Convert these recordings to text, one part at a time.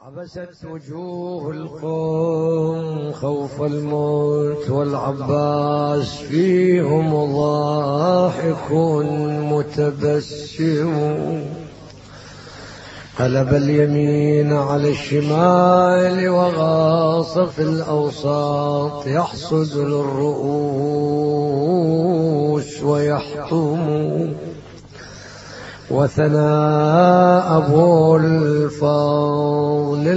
عبست وجوه القوم خوف الموت والعباس فيهم ضاحك متبسم، قلب اليمين على الشمال وغاص في الأوساط، يحصد للرؤوس ويحطم، وثنى أبو الفضل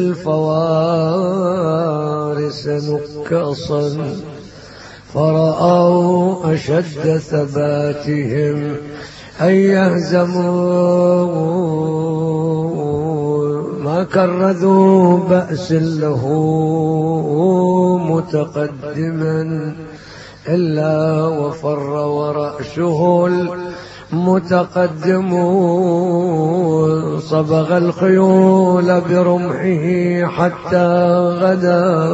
الفوارس نكصا، فرأوا أشد ثباتهم أن يهزموا، ما كرذوا بأس له متقدما إلا وفر ورأسه المتقدم، صبغ الخيول برمحه حتى غدا،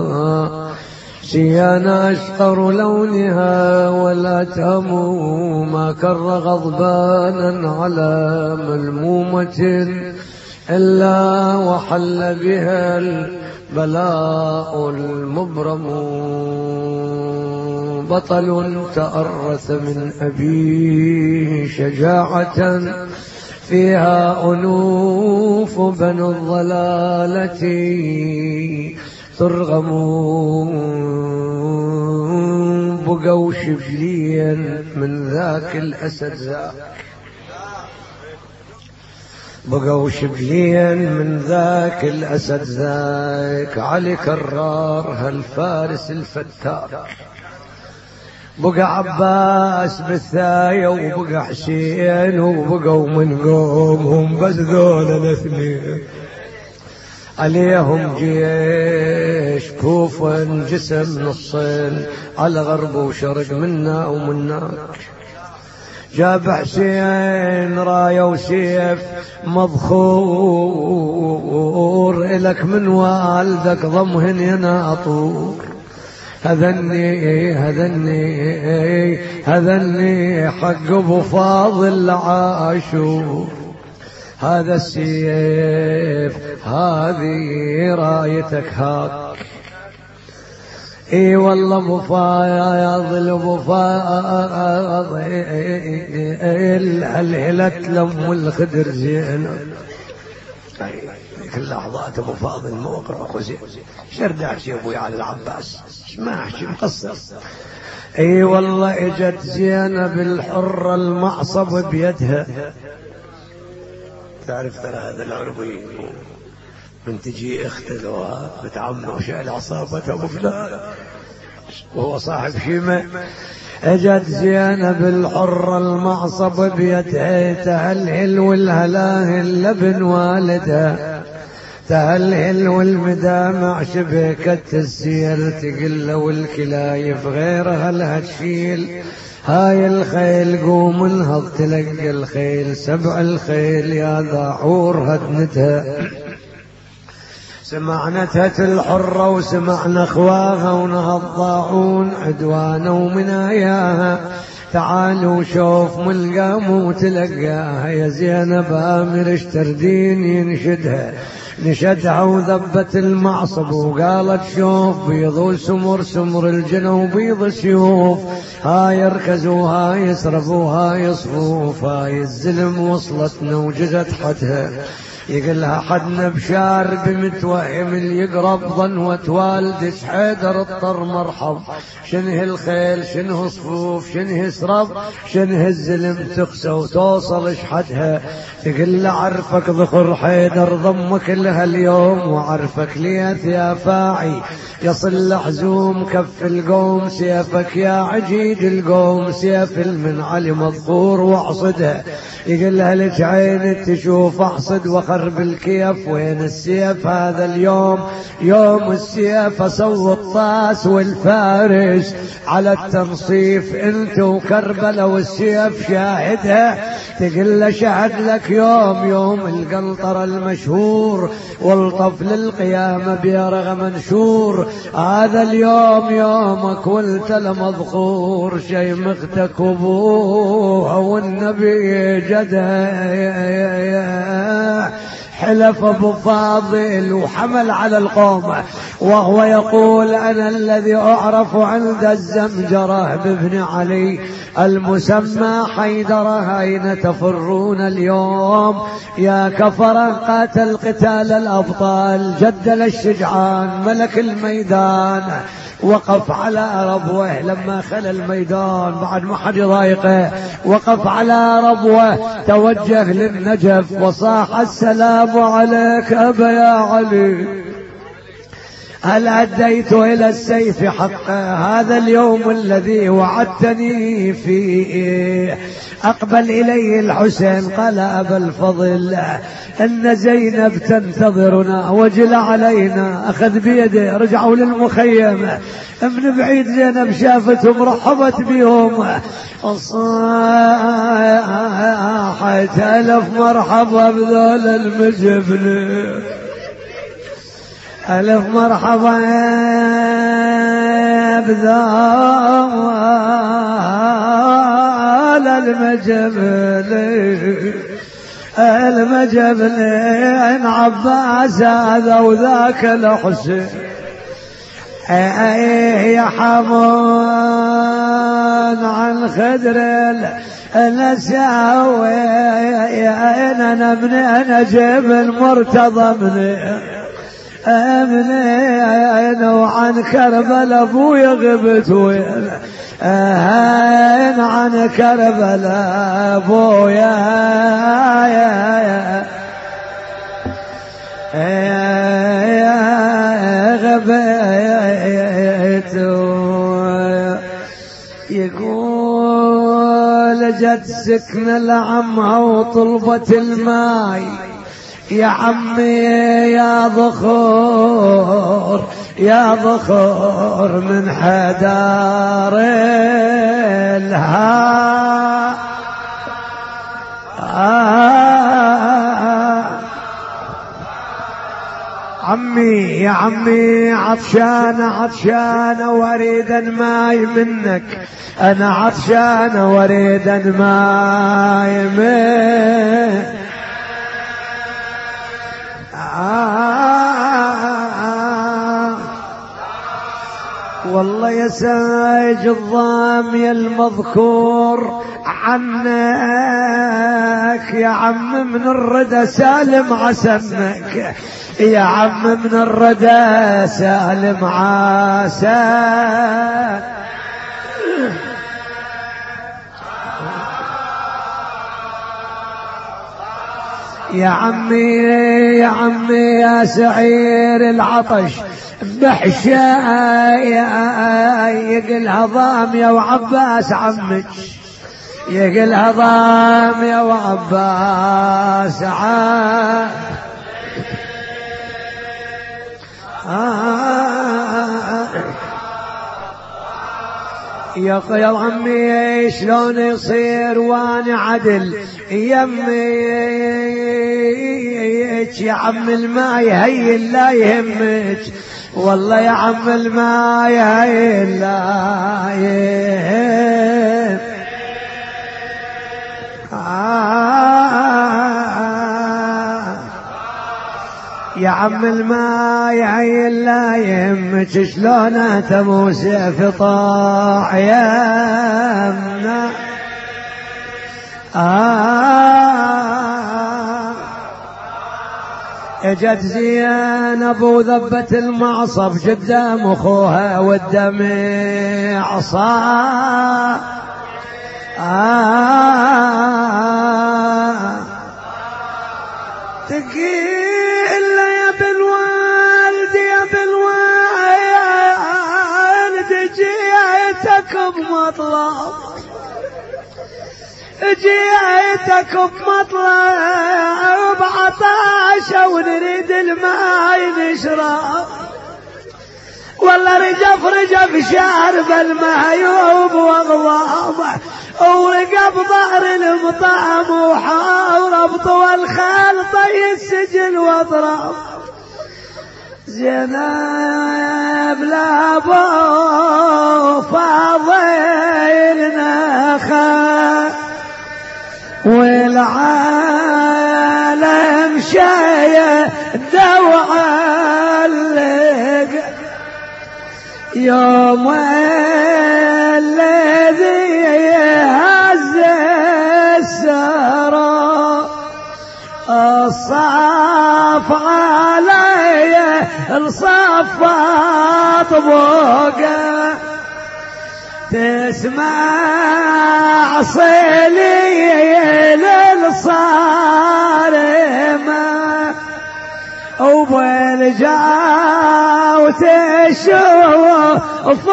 سيان أشقر لونها ولا تهموا، ما كر غضبانا على ملمومة إلا وحل بها البلاء المبرم، بطل تأرث من أبيه شجاعة فيها أنوف بنو الضلالة ترغم، بقوا شبليا من ذاك الأسد ذاك، بقوا شبليا من ذاك الأسد ذاك، علي كرار هالفارس الفتاك، بقى عباس بالثاية وبقى حسين، وبقوا من قومهم بس ذولا الاثنين، عليهم جيش كوفا انقسم نصين، على غرب وشرق منا ومناك، جاب حسين راية وسيف مضخور، إلك من والدك ضمهن يناطور، هذني هذني هذني حق ابو فاضل عاشور، هذا السيف هذه رايتك هاك، اي والله ابو فاضل ابو فاضل هلهلت لم الخدر زينب، كل لحظات ابو فاضل موقف اخو زين، شرد احكي ابوي على العباس ما احكي مقصر، اي والله اجت زينب الحرة المعصب بيدها، تعرف ترى هذا العربي من تجي اختلوها بتعمه وشال عصابته ابو فلان وهو صاحب شيمه، اجت زينب الحرة المعصب بيدها تهلهل والهلاهل لبن والدها، تهلهل والمدامع شبكة السير تقل، والكلايف غيرها لها تشيل، هاي الخيل قوم انهض تلقى الخيل، سبع الخيل يا ذاعور هدنتها، سمعنتها الحرة وسمعنا اخواها، ونهض ضاعون عدوانا ومناياها، تعالوا شوف من قاموا تلقاها، يا زينب آمر اشتردين ينشدها، نشدها وذبت المعصب وقالت شوف بيض وسمر سمر الجنة وبيض سيوف، هاي يركزوا هاي يسرفوا هاي صفوف، هاي الزلم وصلتنا وجدت حدها، يقلها حدنا بشار بمتوهم اللي يقرب ظنوة والدك حيدر اضطر مرحب، شنه الخيل شنه صفوف شنه سرب شنه الزلم تخسى وتوصل شحدها، تقل عرفك ذخر حيدر ضمك لها اليوم، وعرفك ليث يا فاعي يصل لحزوم كف القوم، سيفك يا عجيد القوم سيف من علي مذكور واعصدها، يقلها لك عين تشوف احصد وخرب الكيف، وين السيف هذا اليوم يوم السيف، اسوي الطاس والفارس على التنصيف، انت وكربلة والسيف شاهدها، تقل شهد لك يوم القنطرة المشهور، والطفل القيامة بيرغ منشور، هذا اليوم يومك وانت لمذخور، شيمختك ابوها والنبي جدها حلف أبو فاضل وحمل على القوم وهو يقول أنا الذي أعرف عند الزمجرة بابن علي المسمى حيدرة، أين تفرون اليوم يا كفرة؟ قاتل قتال الأبطال، جدل الشجعان ملك الميدان، وقف على ربوه لما خلى الميدان بعد ما حد يضايقه، وقف على ربوه توجه للنجف وصاح السلام عليك أبا يا علي، هل أديت إلى السيف حقه؟ هذا اليوم الذي وعدتني فيه. أقبل إليه الحسين قال أبا الفضل إن زينب تنتظرنا وجل علينا، أخذ بيده رجعوا للمخيم، من بعيد زينب شافتهم رحبت بهم صاحت ألف مرحبا بذول المجبن، ألف مرحبا بذول المجبن عباس هذا وذاك الحسين يا حمون عن خدر النساوي أنا من أنا جيب المرتضى من وعن كربلاء ابوي غبت وين عن كربلاء ابويا غبت. يقول جت سكن لعمها وطلبت الماي، يا عمي يا ذخور يا ذخور من حدار الها عمي يا عمي عطشان واريد ماي منك، انا عطشان واريد ماي منك. والله يا سايج الضامي المذكور عنك يا عم من الردى سالم عسنك، يا عم من الردى سالم عسنك. يا عمي يا سعير العطش بحشاي يقلها ضامية وعباس عمك، يقلها ضامية وعباس يا عمي شلون يصير وانا عدل يمك يا عم الماي هي لا يهمك، والله يا عم الماي هي لا يهم. يا عم الماي هي لا يهمك، شلون تموس في طاع يمنا. اجت زينب وذبت المعصب قدام اخوها والدمع صار تقيل يا بالوالد يا بالوالد جيتك بمطلب، جيتك بمطلب عطاشة ونريد الماي نشرب، والله رجف شارب المهيوب واغضب، ورقب ظهر المطعم وحاور طول خالطي السجن واضرب. زينب لابو فاضل نخا والعالم شاية دوعلق يوم الذي هز السرى الصاف علي الصفات بوقه تسمع صلي للصارمة وبالجاو تشوف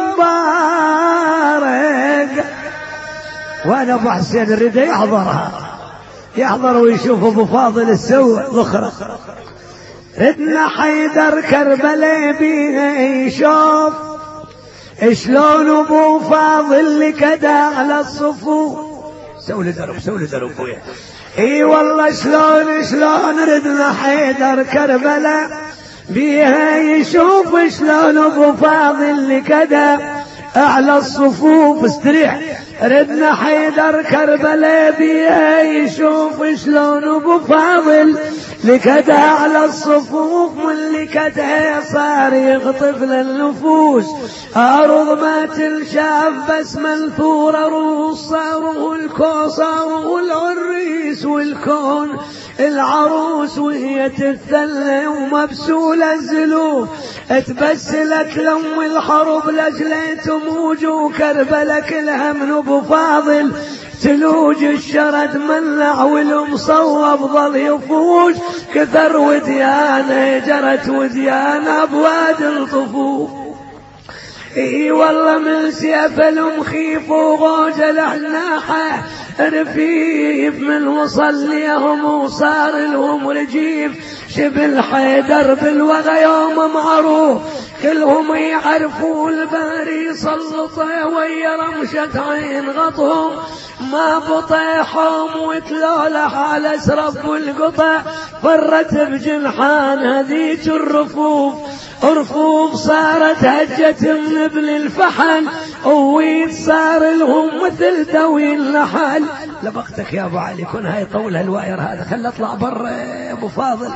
مبارك. وانا ابو حسين الرضا يحضر ويشوف ابو فاضل السوء ذخرة. ردنا حيدر كربلاء بيها يشوف شلون ابو فاضل كدا على الصفوف. سولي درب ويا اي والله شلون ردنا حيدر كربلاء بيها يشوف شلون ابو فاضل كدا على الصفوف. استريح. ردنا حيدر كربلاء بيها يشوف شلون ابو فاضل لكده على الصفوف. من لكده صار يخطف للنفوس أرض ما تنشاف بس منثور روس. صاره الكوصار العريس والكون العروس وهي تتثلى ومبسولة الزلوف. اتبسلت لم الحرب لجليت موج وكربلة كلها من ابو فاضل تلوج. الشرد منع والمصوب ظل يفوج كثر وديانه جرت وديانه بواد الطفوف. اي والله من سيف المخيف وغوج الاحناحه رفيف من وصل ليهم وصار لهم رجيف. شبل حيدر بالوغى يوم معروف كلهم يعرفوا الباري سلطه ويا رمشة عين غطهم ما بطيحهم وتلولح على سرب القطع. فرت بجنحان هذيك الرفوف صارت هجة من ابن الفحل ويد صار لهم مثل دوي النحل. لبختك يا ابو علي كن هاي طولها الواير هذا خل اطلع برا يا ابو فاضل.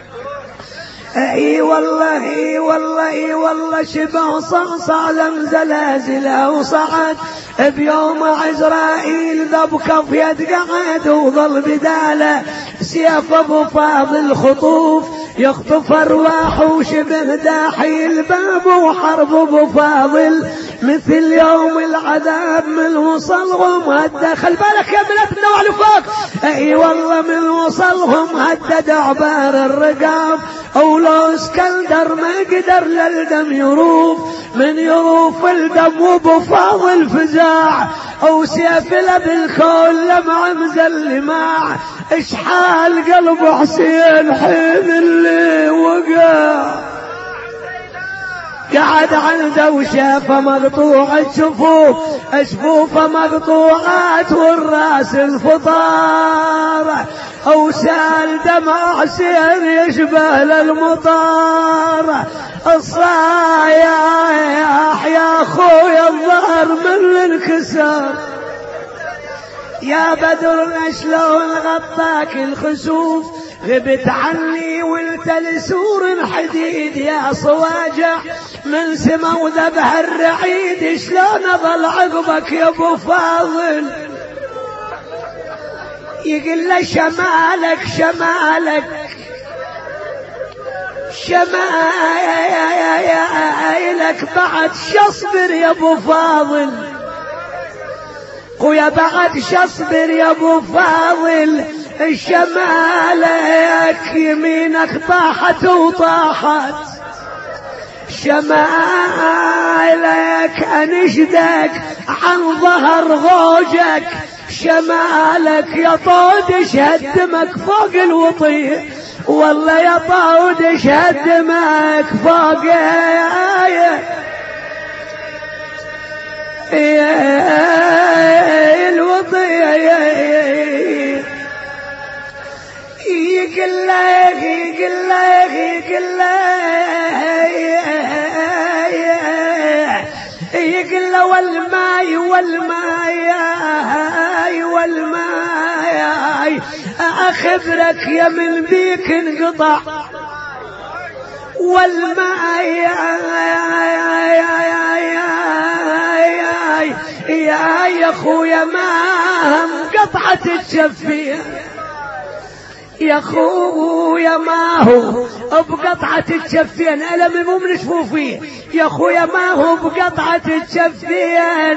اي والله شبه صعصع لم زلازله وصعد بيوم عزرائيل ذب كف يد قعد وظل بداله سيف ابو فاضل خطوف يخطف ارواح وشبه داحي الباب وحرب ابو فاضل مثل يوم العذاب من وصلهم هدى. خل بالك يا بنتنا وعلى فوق. اي والله من وصلهم هدد عبار الرقاب ولو اسكندر ما قدر للدم يروف من يروف الدم وابو فاضل فزاع او سيف بالكون لمع مزلماع. اشحال قلب حسين حين اللي وقع قعد عنده وشافه مقطوعة شفوفه مقطوعات والراس الفطار او سال دمع حسين يشبه للمطار. الصايح يا اخويا الظهر من الانكسار يا بدر شلون غطاك الخسوف غبت عني وانت لسور حديد يا صواجع من سما وذبح الرعيد. شلون اظل عقبك يا ابو فاضل يقول له شمالك شمالك بعد شصبر يا ابو فاضل ويا بعد شصبر يا ابو فاضل. شمالك يمينك طاحت وطاحت شمالك انشدك عن ظهر غوجك. شمالك يا طود اشهد دمك فوق الوطية والله يا طود اشهد دمك فوق الوطية. يقول له والماي أخبرك يا من بيك انقطع والماء يا أخويا ما قطعت الشفية يا أخويا ما هو بقطعة الشفين ألم مو منشفوا فيه يا أخويا ما هو بقطعة الشفين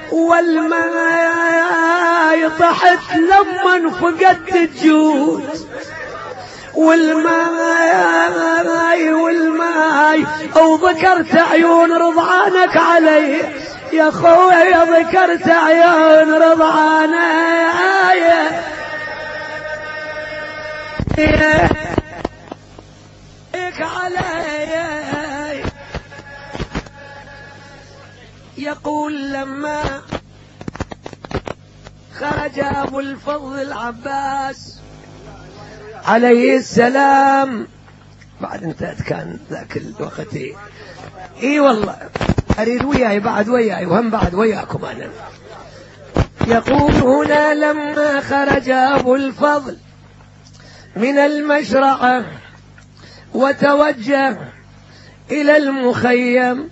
والماء طحت لما فقدت الجود والماء أو ذكرت عيون رضعانك علي يا أخويا ذكرت عيون رضعانك علي. يقول لما خرج أبو الفضل العباس عليه السلام بعد انتهت كان ذاك الوقت اي والله اريد وياي بعد وياي وهم بعد وياكم انا. يقول هنا لما خرج أبو الفضل من المشرعة وتوجه إلى المخيم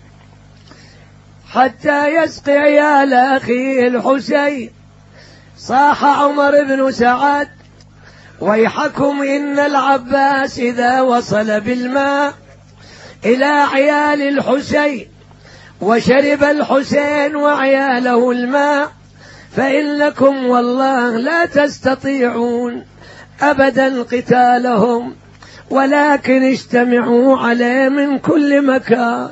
حتى يسقي عيال أخيه الحسين صاح عمر بن سعد ويحكم إن العباس إذا وصل بالماء إلى عيال الحسين وشرب الحسين وعياله الماء فإنكم والله لا تستطيعون أبدا قتالهم ولكن اجتمعوا عليه من كل مكان.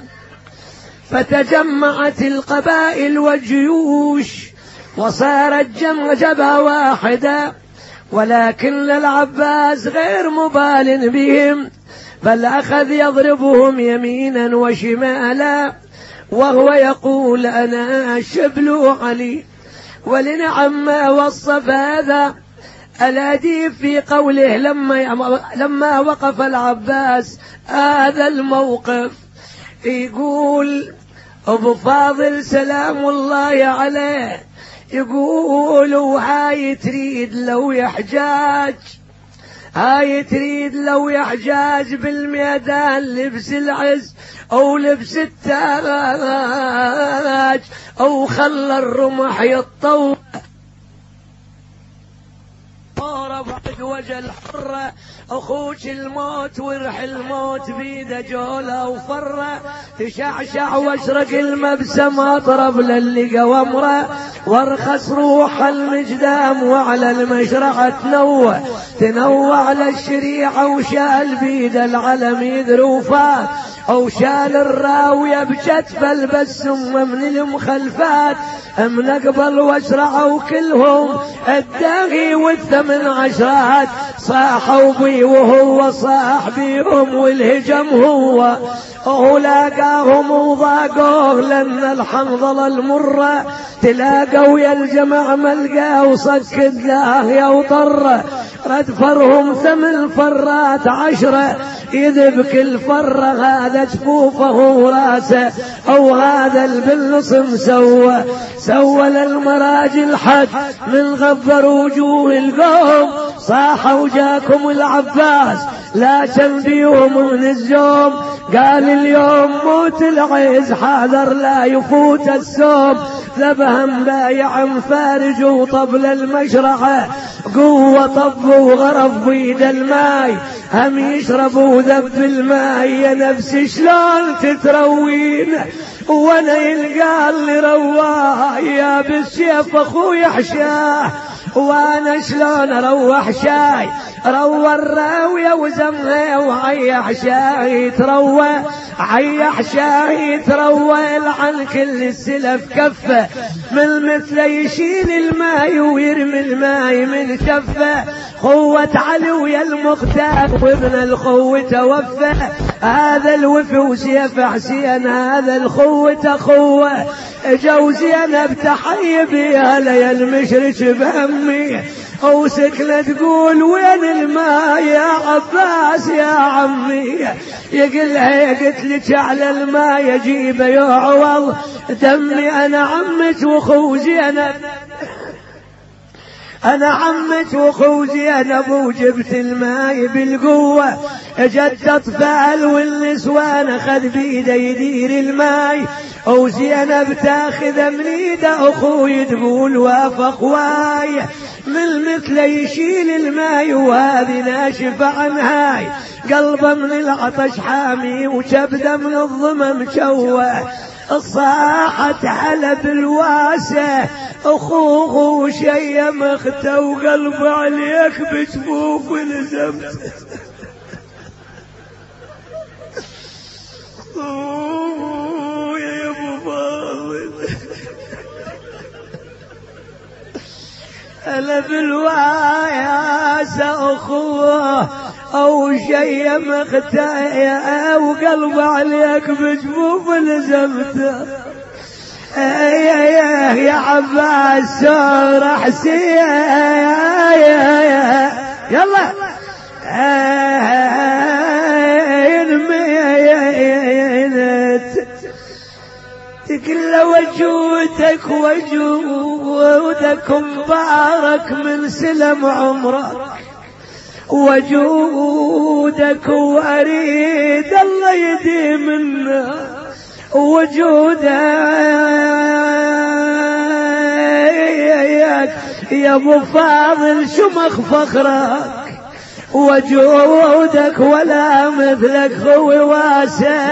فتجمعت القبائل والجيوش وصارت جبهة واحدة ولكن العباس غير مبال بهم بل أخذ يضربهم يمينا وشمالا وهو يقول أنا شبل علي. ولنعم ما وصف هذا الأديب في قوله لما وقف العباس هذا الموقف يقول أبو فاضل سلام الله عليه يقول هاي تريد لو يحجاج هاي تريد لو يحجاج بالميدان لبس العز أو لبس التاج أو خلى الرمح يتطور بعد وجه الحرة أخوش الموت ورح الموت بيده جولة وفرة تشعشع واشرق المبسم أطرب للي قومره وارخص روح المجدام وعلى المشرعة تنوع للشريعة وشال بيده العلم يذروفات أو شال الراوية بجتف البسم من المخلفات من أقبل واشرعوا كلهم الداغي والثمن عشرات صاحوا بي وهو صاح بيهم والهجم هو لاقاهم وضاقوه لأن الحنظلة المرة تلاقوا يا الجمع ملقاه وصكد له يا وطره رد فرهم 8 فرات 10 يذب كل فرة هذا جفوفه وراسه أو هذا البلص سوى للمراجل حد من غبر وجوه القوم صاحوا جاكم العباس لا تنبيهم من الزوم قال اليوم موت العز حاذر لا يفوت السوم ذبهم بايع فارج وطبل المشرعة قوة طب وغرف بيد الماي هم يشربوا ذب الماء يا نفسي شلون تتروين وانا يلقى اللي رواه يا بالسيف اخوي حشاه وانا شلون اروح شاي روى الراوية وزمها وعيح شاي تروى عيح شاي تروى عن كل السلف كفه من مثل يشيل الماي ويرمي الماي من كفه خوة علي ويا المختار وابن الخو توفى هذا الوفي وسيف حسين هذا الخوة خوة جوزينا بتحي بيها ليا المشرش بهمي او سكنة تقول وين الماء يا عباس يا عمي يقلها قلت لك على الماء يجيب يعوض دمي انا عمك وخوزي انا أنا عمت وخو زينب وجبت الماي بالقوة، جت أطفال والنسوان أخذ بيده يدير الماي، وزينب تاخذ من ايده أخوي تقول وافق واي، من مثل يشيل الماي وهذه ناشفة عن هاي، قلبه من العطش حامي وشبده من الظما مشوه، صاحت على بالواسه أخوه شيم أخته وقلب عليك بجفوف ولزمت. يا أبو فاضل أنا بالواسه أخوه أو شيم أخته وقلب عليك بجفوف ولزمته. يا عباس سور حسين يلا تقل وجودك وجودك مبارك من سلم عمرك، وجودك وأريد الله يديمنا وجودك يا ابو فاضل شمخ فخرك، وجودك ولا مثلك خوي واسع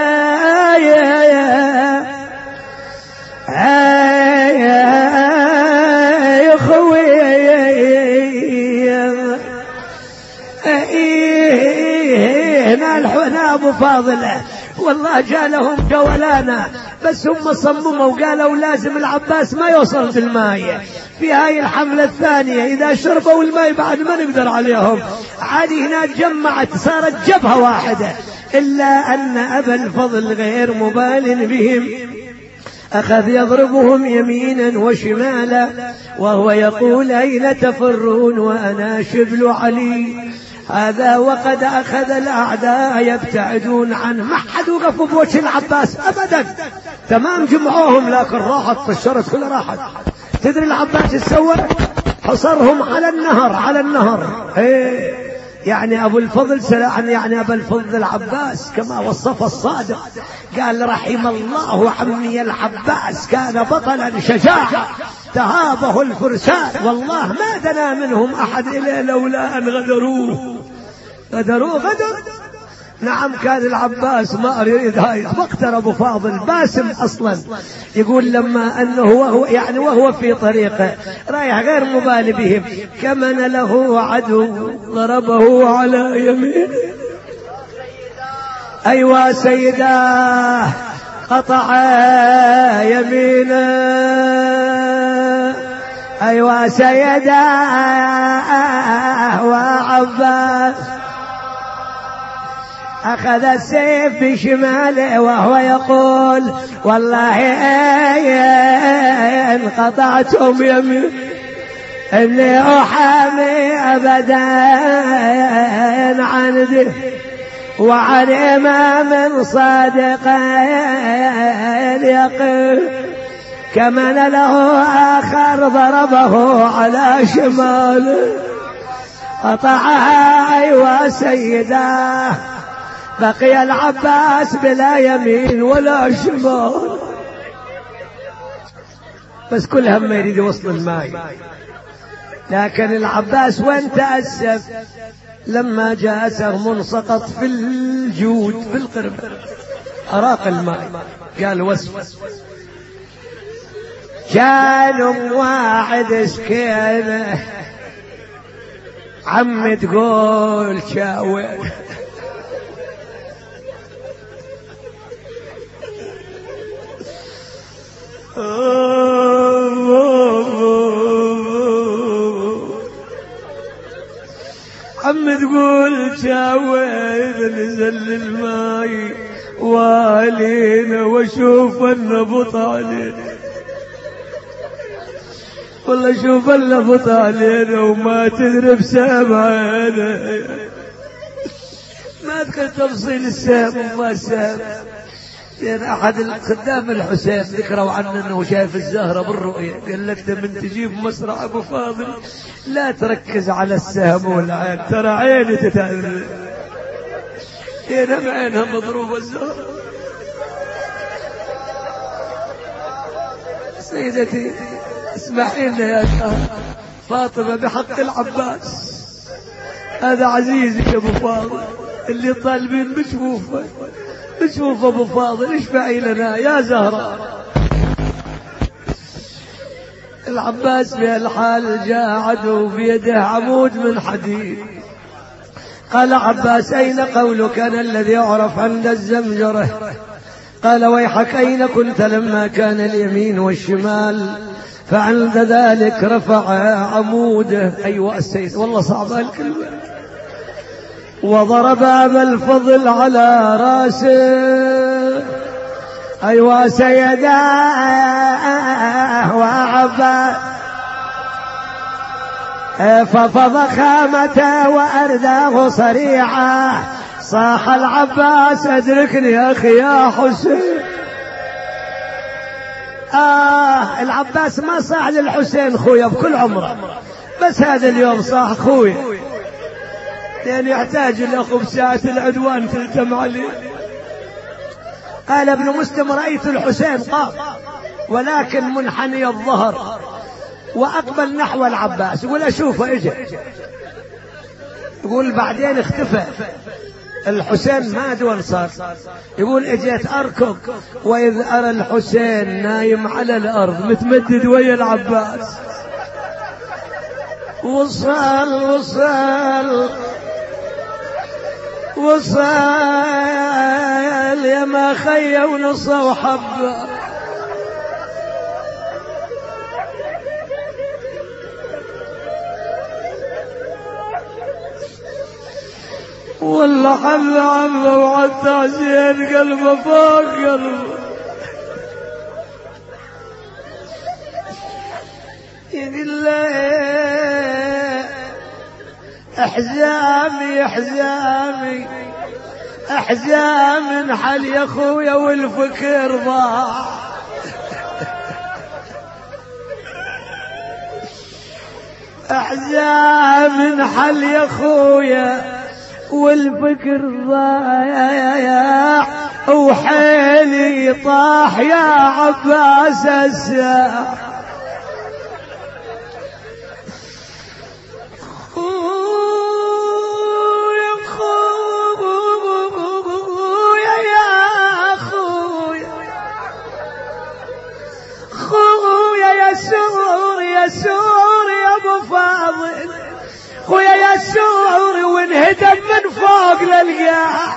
يا خوي هنا ابو فاضل والله جالهم جولانا، بس هم صمموا وقالوا لازم العباس ما يوصل بالماء في هاي الحملة الثانية، إذا شربوا الماء بعد ما نقدر عليهم. عادي هنا جمعت صارت جبهة واحدة، إلا أن أبا الفضل غير مبال بهم أخذ يضربهم يمينا وشمالا وهو يقول أين تفرون وأنا شبل علي، هذا وقد أخذ الأعداء يبتعدون عنه، ما حد وقفوا بوجه العباس أبدا، تمام جمعوهم لكن راحت طشرت كل راحت. تدري العباس السوى حصرهم على النهر، على النهر يعني أبو الفضل يعني أبو الفضل العباس كما وصف الصادق، قال رحم الله عمي العباس كان بطلا شجاعا تهابه الفرسان، والله ما دنا منهم أحد إلا لولا أن غدروه. نعم كان العباس ما يريد هاي مقتل أبو فاضل باسم أصلا، يقول لما أنه وهو في طريقه رايح غير مبالي بهم، كمن له عدو ضربه على يمينه. أيوا سيداه قطع يمينه، أيوا سيداه وعباس أخذ السيف بشماله وهو يقول والله إن قطعتم يمين إني أحامي أبدا عن دين وعن إمام صادق يقين، كمن له آخر ضربه على شماله قطعها. أيوا سيداه بقي العباس بلا يمين ولا شمال، بس كل هم يريد يوصل الماء، لكن العباس وين تأسف لما جاء سهم سقط في الجود في القرب أراق الماء، قال وسف كان واحد سكينه عم تقول شاوي عم تقول شاوي نزل الماي وعلينا وشوف النبط علينا، والله شوف النبط علينا وما تدري بسامعنا، ما أذكر تفصيل السام وما سام، أحد الخدام الحسين ذكروا عنه أنه شايف الزهرة بالرؤية، قال له أنت من تجيب مصرع أبو فاضل لا تركز على السهم والعين، ترى عيني تتأذى، عينها مضروبة الزهرة. سيدتي اسمحي لنا يا فاطمة بحق العباس، هذا عزيزي يا أبو فاضل اللي طالبين بشوفه أبو فاضل، اشفعي لنا يا زهرة. العباس بهالحال جاء عدو بيده عمود من حديد، قال عباس أين قولك أنا الذي أعرف عند الزمجرة؟ قال ويحك أين كنت لما كان اليمين والشمال؟ فعند ذلك رفع عموده، أيوة السيد والله صعبة الكلمة، وضرب أبا الفضل على راسه، أيوة سيداه وعباس، ففضخامته وأرداه صريعا، صاح العباس أدركني يا أخي يا حسين. العباس ما صاح للحسين خويا بكل عمره، بس هذا اليوم صاح خويا، لأن يحتاج الأخ بساعة العدوان تلتم عليه. قال ابن مسلم رأيت الحسين قام ولكن منحني الظهر وأقبل نحو العباس، يقول أشوفه إجا، يقول بعدين اختفى الحسين ما دون صار، يقول اجيت أركض وإذ أرى الحسين نايم على الأرض متمدد ويا العباس. وصل يا ما خي ونصه وحبه، والله حل عمه وعدت عشان قلبه فوق قلبه. يقول له احزامي احزامي انحل يا اخويا والفكر ضاع. احزامي انحل يا اخويا والفكر ضايع، وحيلي طاح يا عباس الساعة. يسور يا ابو فاضل، خويا يسور وانهدم من فوق للقاع،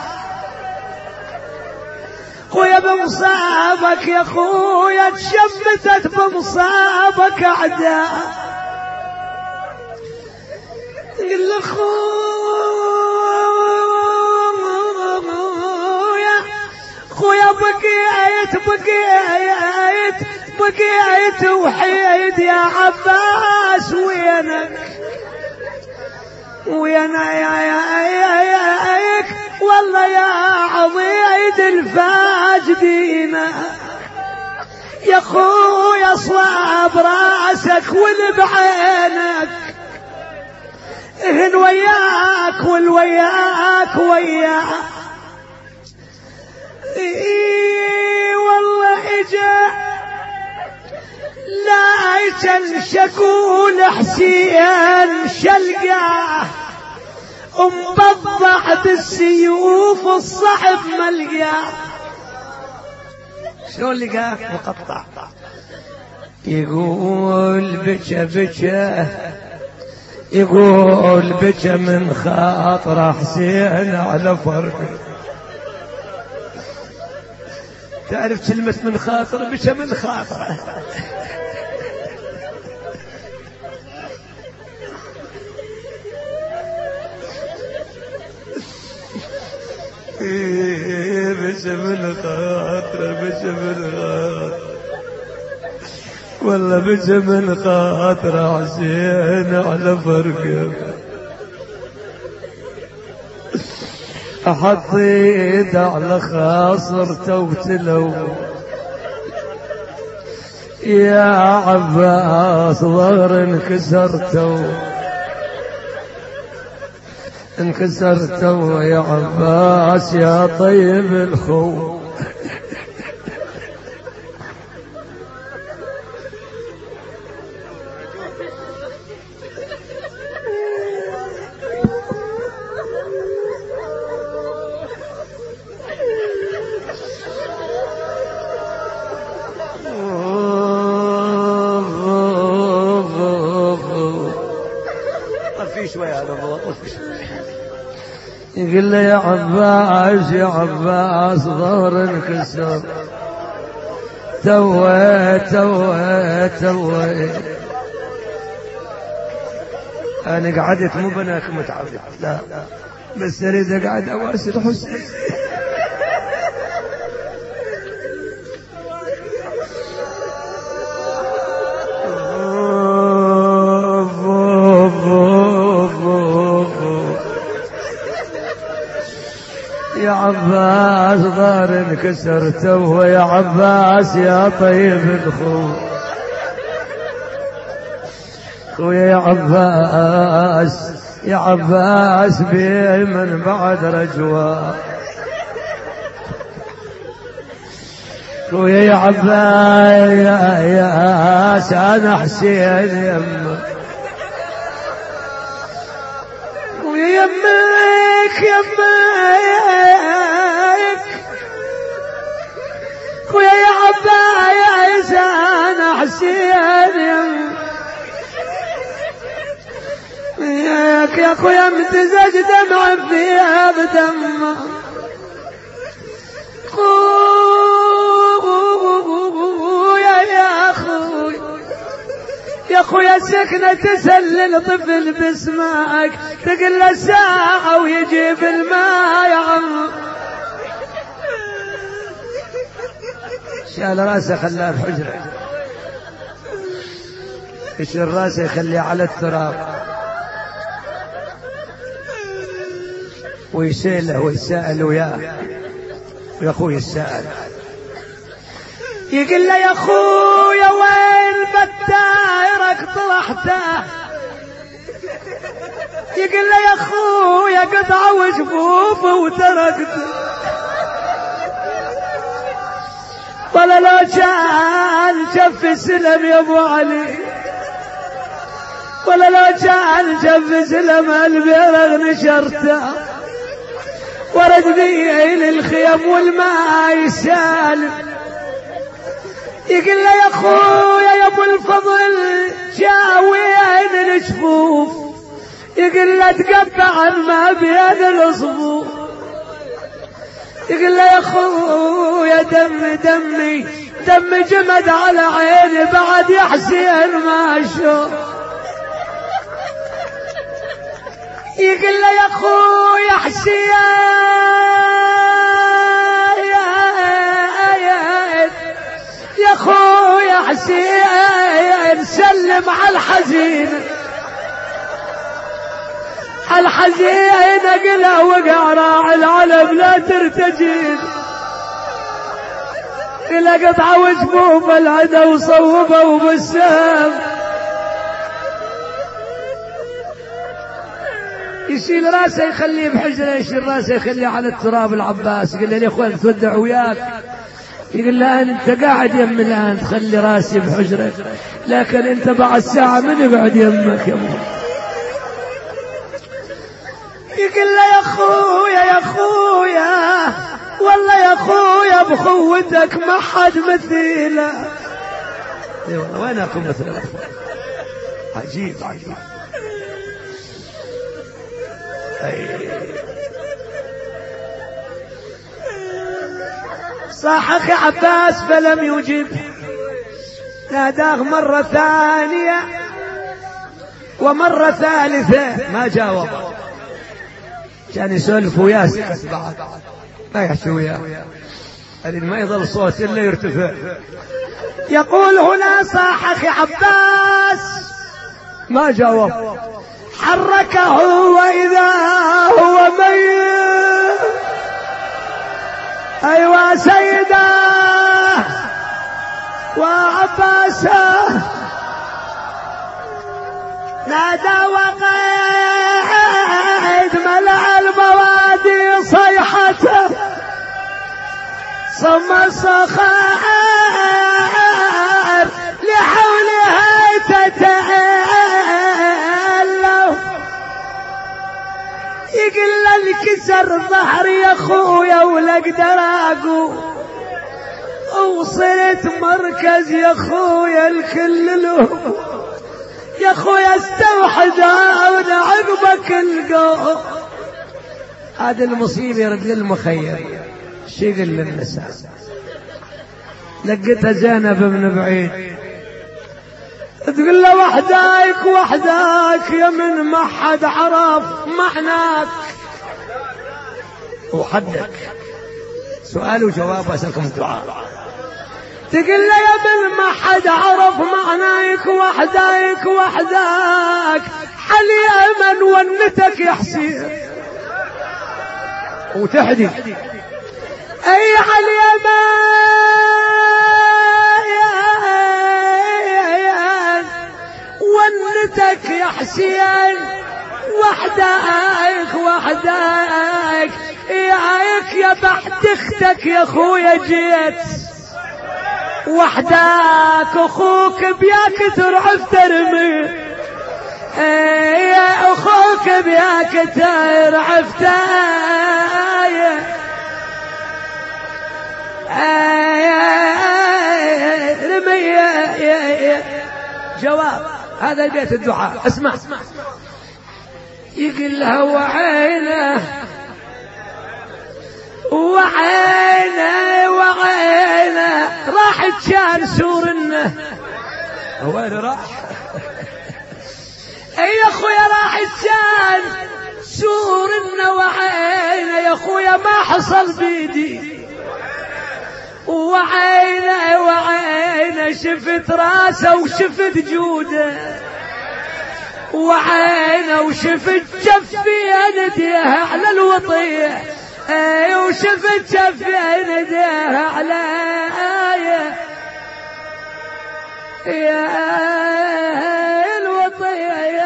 خويا بمصابك يا خويا تشمتت بمصابك اعداء. قل له خويا بقيت وحيد يا عباس، وينا ياك والله يا عضيد الفاجدين يا خويا صواب راسك والبعينك اهن وياك والوياك وياك. والله اجا لا يتنشكون حسين شلقاه مبضع بالسيوف الصعب ملقاه. شلون لقاه مقطع؟ يقول بكى يقول بكى من خاطر حسين على فرقه. تعرف كلمة من خاطر؟ بكى من خاطره. بكى من خاطر والله بكى من خاطر حسين على فرقه. أحط ايد على خاصرته وتلو يا عباس ظهر انكسرته يا عباس يا طيب الخو. يقول له يا عباس يا عباس ظهر انكسر تويت انا قعدت مو بناك متعب لا بس اريد اقعد اواسر حسني. يا عباس ظهر انكسرته يا عباس يا طيب الخو خويا يا عباس بمن بعد رجوة خويا يا عباس انا حسين يمك خويا يمك خويا يا عباس انا حسين يمك يا خويا امتزج دمع فيها بدم خويا يا خويا سكنة تسلل طفل باسمك تقل له ساعة ويجيب الماء يا عم شال راسه خلاه بحجره يشيل راسه يخليه على التراب ويسأله ويسأل وياه ويا اخوي السائل يقول له يا اخويا وين بتايرك طلعته يقول له يا اخويا قطع وجفوفه وتركته ولا لو كان شف سلم يا ابو علي ولا لو كان شف سلم البيرغ نشرته ورد بيه للخيم والماء يسالم يقول له يا اخويا يا ابو الفضل شاوين الجفوف يقول له تقطع ما بين الصفوف يقول له يا اخويا دمي جمد على عيني بعد يا حسين ما اشوف يقول له يا اخويا حسين يا اخويا حسين سلم على الحزين قلها وقع راعي العلم لا ترتجين إلى قطعة وجفوف العدا وصوبه وبالسام يشيل راسه يخليه بحجره يشيل راسه يخليه على التراب العباس يقول له يا اخوان تودع وياك يقول له انت قاعد يم الان تخلي راسي بحجرك لكن انت بعد ساعة من يقعد يمك يا ابو يقول له يا اخويا والله يا اخويا بخوتك ما حد مثيله وين اكون مثل الاخوان عجيب صاح اخي عباس فلم يجب ناداه مرة ثانية ومرة ثالثة ما جاوب كان يسولف وياه سكت بعد ما يحكي وياه ما يظل صوت إلا يرتفع يقول هنا صاح أخي عباس ما جاوب حركه وإذا هو ميت أيوة سيدة وعباسة نادى وقيد ملع الموادي صيحته صم الصخائر لحولها تتألف يقل الكسر ظهر يا خويا ولا اقدر اقوم وصلت مركز يا خويا الكل له يا خويا استوحد وانا عقبك القوم. هذا المصيبة يا رجل المخير شغل للنساء. لقيتها زينب من بعيد تقول له وحداك وحداك يا من ما حد عرف معناك وحدك. سؤال وجواب أسألكم الدعاء. تقول له يا من ما حد عرف معناك وحداك وحداك حلي أمن ونتك يا حسين وتحدي أي علي أمان ونتك يا حسين وحداك وحداك ياك يا بحت اختك يا خويا جيت وحداك اخوك بياك ترعف ترمي يا اخوك بياك ترعف رمي. جواب هذا بيت الدعاء. اسمع يقول لها وعينه وعينه وعينه راحت شان سورنه. وين راح؟ يا اخويا راحت شان سورنه وعينه يا اخويا ما حصل بيدي وعينه وعينه شفت راسه وشفت جوده وعينه وشفت جفين يديها على الوطيه وشفت جفين يديها على يا الوطيه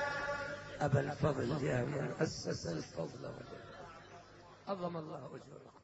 أبا الفضل يا من أسس الفضل عظم الله أجره.